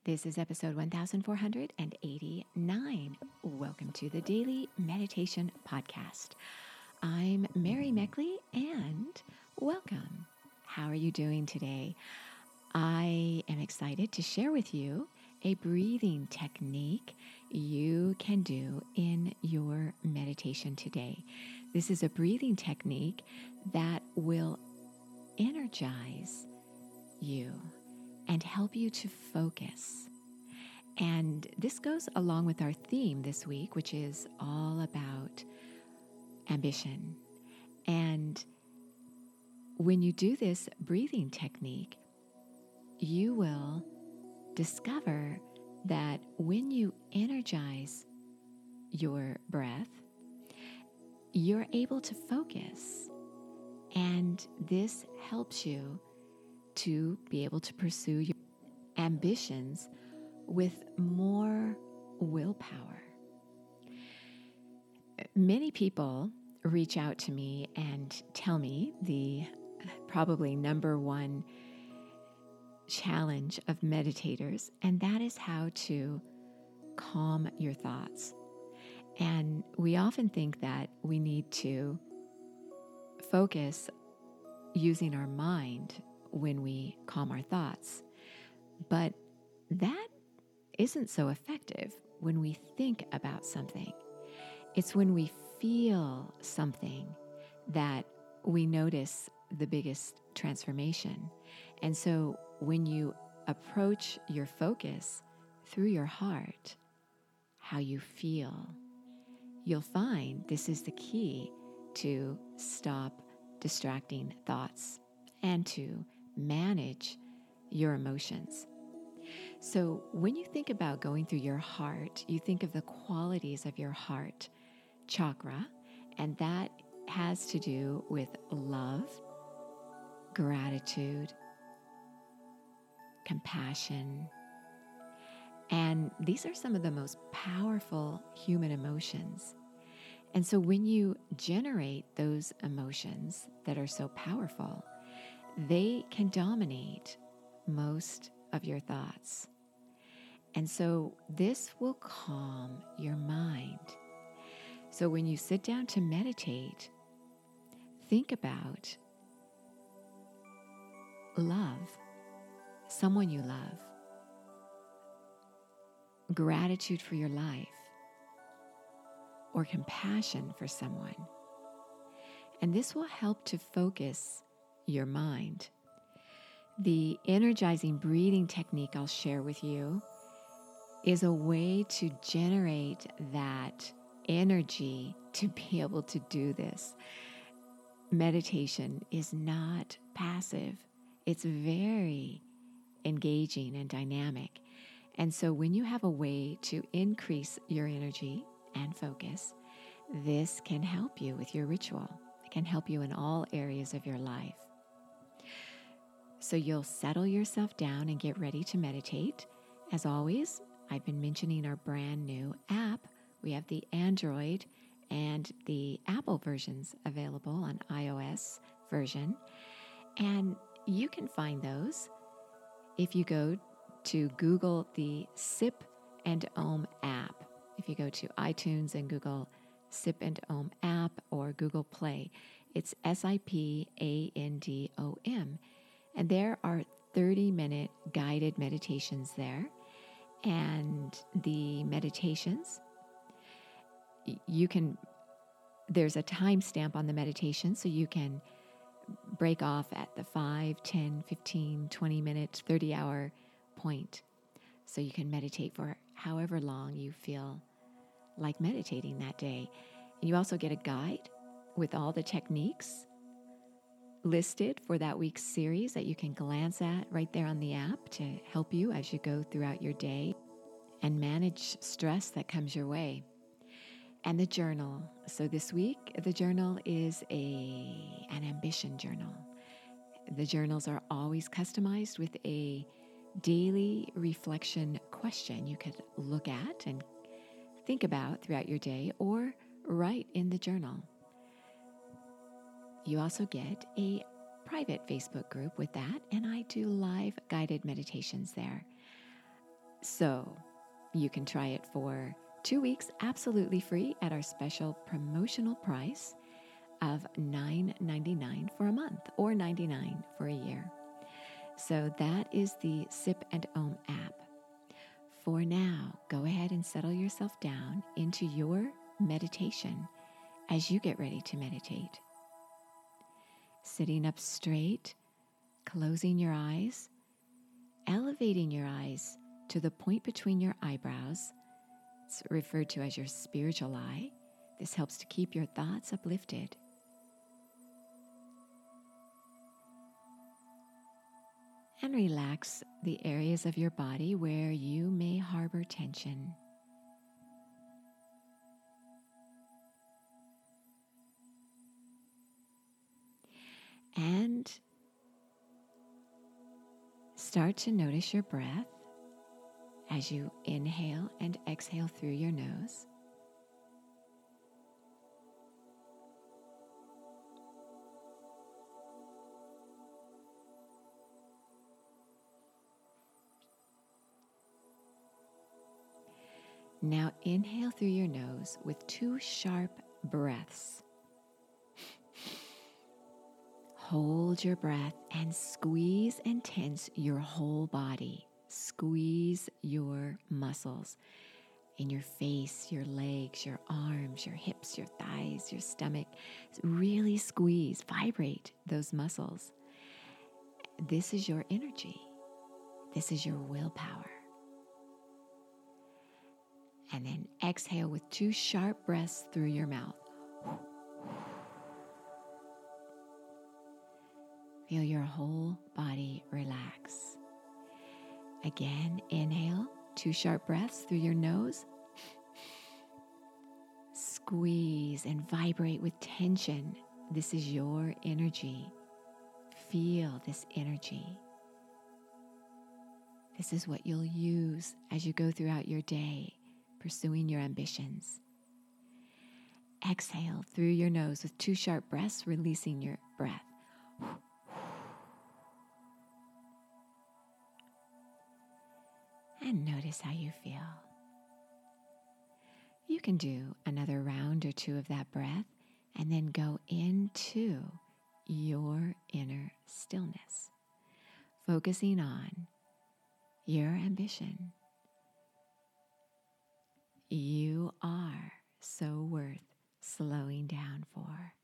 This is episode 1489. Welcome to the Daily Meditation Podcast. I'm Mary Meckley and welcome. How are you doing today? I am excited to share with you a breathing technique you can do in your meditation today. This is a breathing technique that will energize you and help you to focus. And this goes along with our theme this week, which is all about ambition. And when you do this breathing technique, you will discover that when you energize your breath, you're able to focus. And this helps you to be able to pursue your ambitions with more willpower. Many people reach out to me and tell me the probably number one challenge of meditators, and that is how to calm your thoughts. And we often think that we need to focus using our mind when we calm our thoughts. But that isn't so effective when we think about something. It's when we feel something that we notice the biggest transformation. And so when you approach your focus through your heart, how you feel, you'll find this is the key to stop distracting thoughts and to manage your emotions. So when you think about going through your heart, you think of the qualities of your heart chakra, and that has to do with love, gratitude, compassion. And these are some of the most powerful human emotions. And so when you generate those emotions that are so powerful, they can dominate most of your thoughts. And so this will calm your mind. So when you sit down to meditate, think about love, someone you love, gratitude for your life, or compassion for someone. And this will help to focus your mind. The energizing breathing technique I'll share with you is a way to generate that energy to be able to do this. Meditation is not passive. It's very engaging and dynamic. And so when you have a way to increase your energy and focus, this can help you with your ritual. It can help you in all areas of your life. So you'll settle yourself down and get ready to meditate. As always, I've been mentioning our brand new app. We have the Android and the Apple versions available on iOS version. And you can find those if you go to Google the Sip and Om app. If you go to iTunes and Google Sip and Om app or Google Play, it's SIPANDOM. And there are 30-minute guided meditations there. And the meditations, there's a timestamp on the meditation, so you can break off at the 5, 10, 15, 20 minute, 30-hour point. So you can meditate for however long you feel like meditating that day. And you also get a guide with all the techniques listed for that week's series that you can glance at right there on the app to help you as you go throughout your day and manage stress that comes your way. And the journal. So this week, the journal is an ambition journal. The journals are always customized with a daily reflection question you could look at and think about throughout your day or write in the journal. You also get a private Facebook group with that, and I do live guided meditations there. So you can try it for 2 weeks absolutely free at our special promotional price of $9.99 for a month or $99 for a year. So that is the Sip and Om app. For now, go ahead and settle yourself down into your meditation as you get ready to meditate. Sitting up straight, closing your eyes, elevating your eyes to the point between your eyebrows. It's referred to as your spiritual eye. This helps to keep your thoughts uplifted. And relax the areas of your body where you may harbor tension. And start to notice your breath as you inhale and exhale through your nose. Now inhale through your nose with 2 sharp breaths. Hold your breath and squeeze and tense your whole body. Squeeze your muscles in your face, your legs, your arms, your hips, your thighs, your stomach. Really squeeze, vibrate those muscles. This is your energy. This is your willpower. And then exhale with 2 sharp breaths through your mouth. Feel your whole body relax. Again, inhale, 2 sharp breaths through your nose. Squeeze and vibrate with tension. This is your energy. Feel this energy. This is what you'll use as you go throughout your day, pursuing your ambitions. Exhale through your nose with 2 sharp breaths, releasing your breath. And notice how you feel. You can do another round or 2 of that breath and then go into your inner stillness, focusing on your ambition. You are so worth slowing down for.